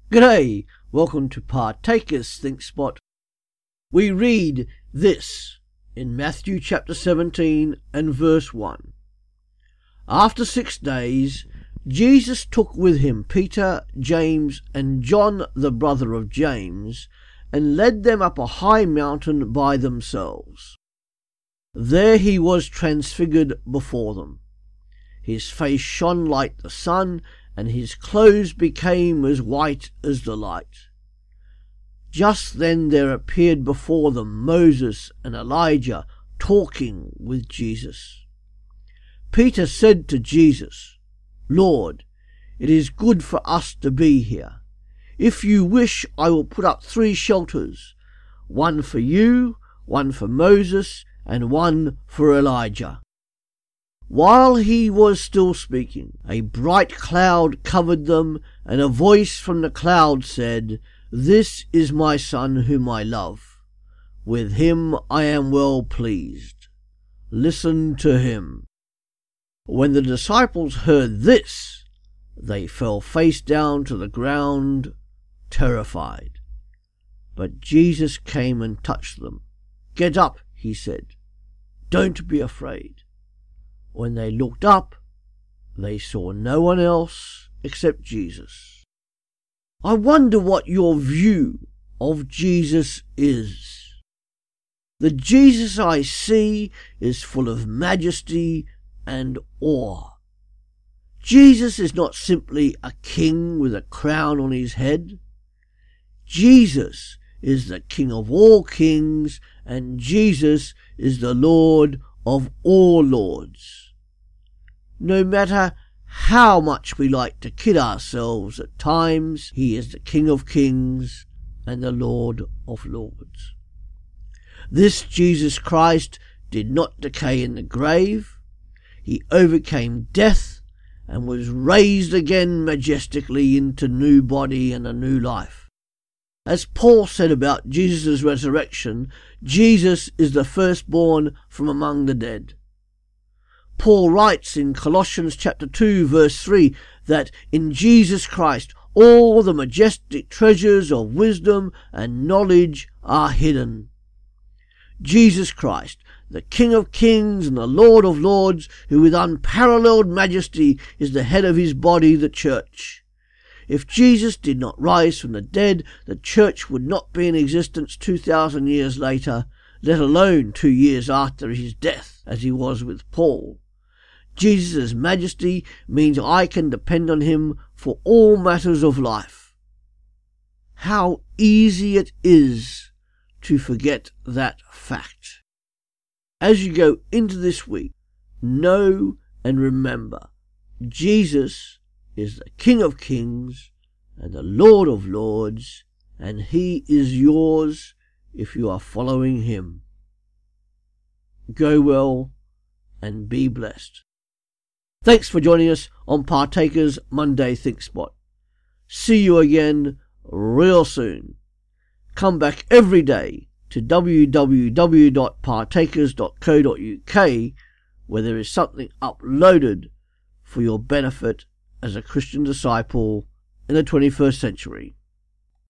G'day, welcome to Partakers Think Spot. We read this in Matthew chapter 17 and verse 1. After 6 days, Jesus took with him Peter, James, and John the brother of James, and led them up a high mountain by themselves. There he was transfigured before them. His face shone like the sun, and his clothes became as white as the light. Just then there appeared before them Moses and Elijah talking with Jesus. Peter said to Jesus, "Lord, it is good for us to be here. If you wish, I will put up 3 shelters, one for you, one for Moses, and one for Elijah." While he was still speaking, a bright cloud covered them, and a voice from the cloud said, "This is my Son whom I love. With him I am well pleased. Listen to him." When the disciples heard this, they fell face down to the ground, terrified. But Jesus came and touched them. "Get up," he said. "Don't be afraid." When they looked up, they saw no one else except Jesus. I wonder what your view of Jesus is. The Jesus I see is full of majesty and awe. Jesus is not simply a king with a crown on his head. Jesus is the King of all kings, and Jesus is the Lord of all lords. No matter how much we like to kid ourselves at times, he is the King of kings and the Lord of lords. This Jesus Christ did not decay in the grave. He overcame death and was raised again majestically into new body and a new life. As Paul said about Jesus' resurrection, Jesus is the firstborn from among the dead. Paul writes in Colossians chapter 2 verse 3 that in Jesus Christ all the majestic treasures of wisdom and knowledge are hidden. Jesus Christ, the King of kings and the Lord of lords, who with unparalleled majesty is the head of his body, the church. If Jesus did not rise from the dead, the church would not be in existence 2,000 years later, let alone 2 years after his death, as he was with Paul. Jesus' majesty means I can depend on him for all matters of life. How easy it is to forget that fact. As you go into this week, know and remember, Jesus is the King of kings and the Lord of lords, and he is yours if you are following him. Go well and be blessed. Thanks for joining us on Partakers Monday Think Spot. See you again real soon. Come back every day to www.partakers.co.uk, where there is something uploaded for your benefit as a Christian disciple in the 21st century.